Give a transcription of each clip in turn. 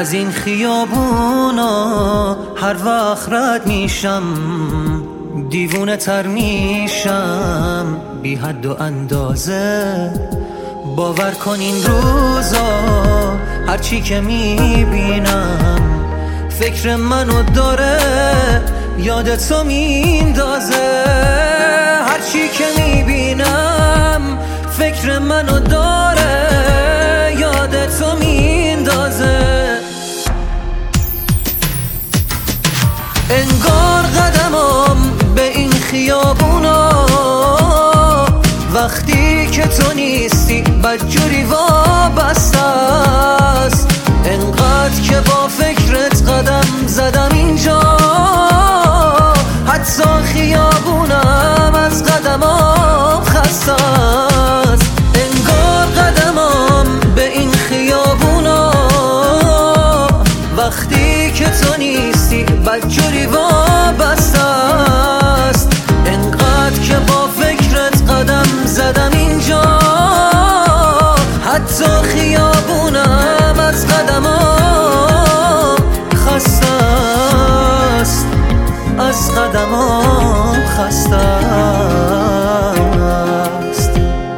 از این خیابونا هر وقت رد میشم دیوونه تر میشم بی حد و اندازه. باور کن این روزا هرچی که میبینم فکر منو داره یادتو میندازه. هرچی که میبینم فکر منو داره یادتو میندازه. انگار قدمم به این خیابونا وقتی که تو نیستی بدجوری وابسته است. انقدر که با فکرت قدم زدم اینجا حتی خیابونم از قدمام خسته است. انگار قدمم به این خیابونا وقتی که تو نیستی بدجوری وابسته است. انقدر که با فکرت قدم زدم اینجا حتی خیابونم از قدمام خسته است. از قدمام خسته است.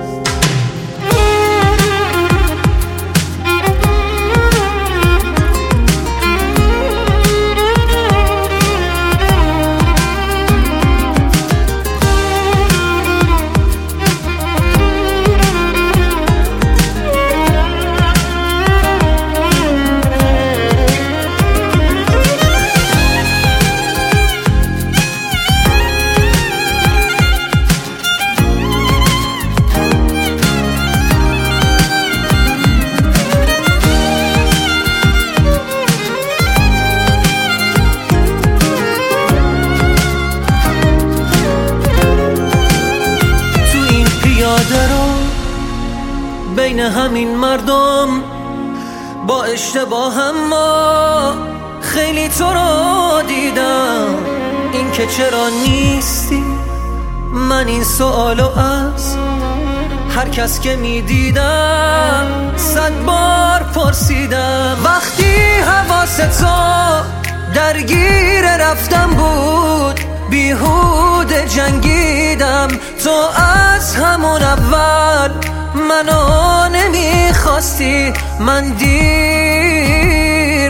بین همین مردم با اشتباه ما خیلی تو رو دیدم. این که چرا نیستی من این سوالو از هر کس که میدیدم 100 بار پرسیدم. وقتی حواست تو درگیر رفتم بود بیهوده جنگیدم. تو از همون اول منو نمیخواستی من دیر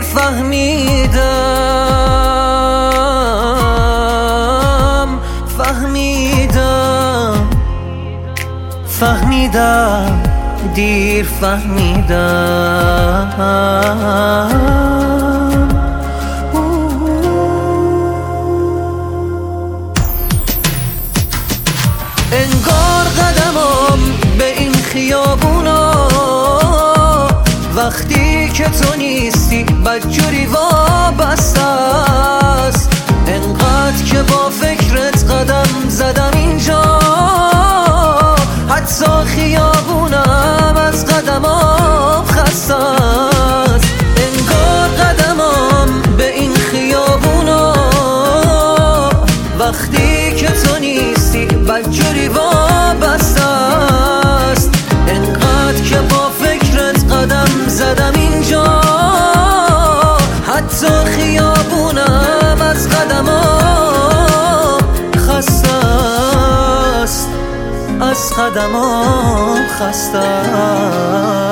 فهمیدم دیر فهمیدم. انگار قدمم به این خیابونا وقتی که تو نیستی بدجوری وابسته است. انقدر که با فکرت قدم زدم اینجا حتی خیابونم از قدمام خسته است. انگار قدمم به این خیابونا وقتی که تو نیستی بدجوری وابسته است. انقدر که با فکرت قدم زدم اینجا حتی خیابونم از قدمام خسته است. از قدمام خسته است.